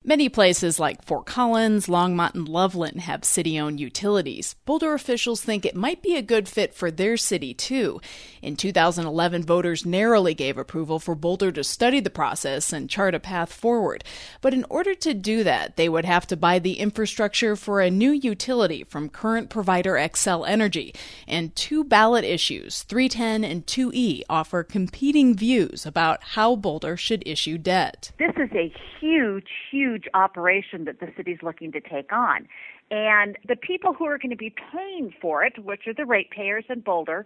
Many places like Fort Collins, Longmont, and Loveland have city-owned utilities. Boulder officials think it might be a good fit for their city, too. In 2011, voters narrowly gave approval for Boulder to study the process and chart a path forward. But in order to do that, they would have to buy the infrastructure for a new utility from current provider Xcel Energy. And two ballot issues, 310 and 2E, offer competing views about how Boulder should issue debt. This is a huge operation that the city's looking to take on. And the people who are going to be paying for it, which are the ratepayers in Boulder,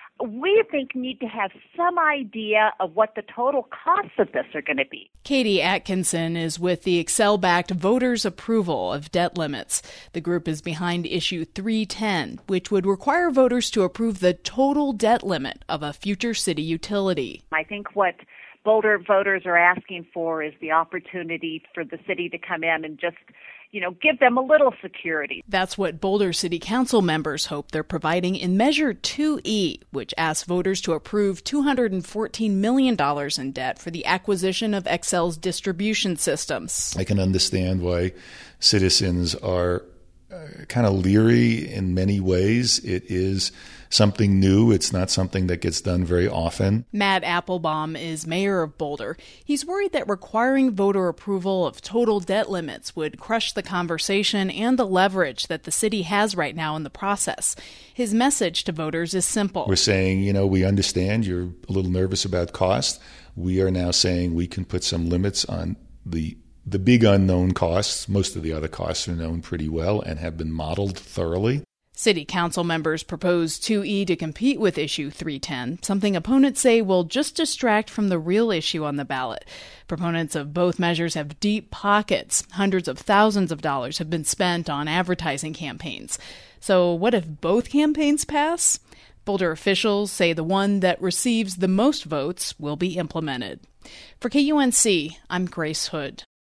we think need to have some idea of what the total costs of this are going to be. Katie Atkinson is with the Xcel-backed Voters Approval of Debt Limits. The group is behind Issue 310, which would require voters to approve the total debt limit of a future city utility. I think what Boulder voters are asking for is the opportunity for the city to come in and just, give them a little security. That's what Boulder City Council members hope they're providing in Measure 2E, which asks voters to approve $214 million in debt for the acquisition of Xcel's distribution systems. I can understand why citizens are kind of leery in many ways. It is something new. It's not something that gets done very often. Matt Applebaum is mayor of Boulder. He's worried that requiring voter approval of total debt limits would crush the conversation and the leverage that the city has right now in the process. His message to voters is simple. We're saying, we understand you're a little nervous about cost. We are now saying we can put some limits on the big unknown costs. Most of the other costs are known pretty well and have been modeled thoroughly. City council members propose 2E to compete with Issue 310, something opponents say will just distract from the real issue on the ballot. Proponents of both measures have deep pockets. Hundreds of thousands of dollars have been spent on advertising campaigns. So what if both campaigns pass? Boulder officials say the one that receives the most votes will be implemented. For KUNC, I'm Grace Hood.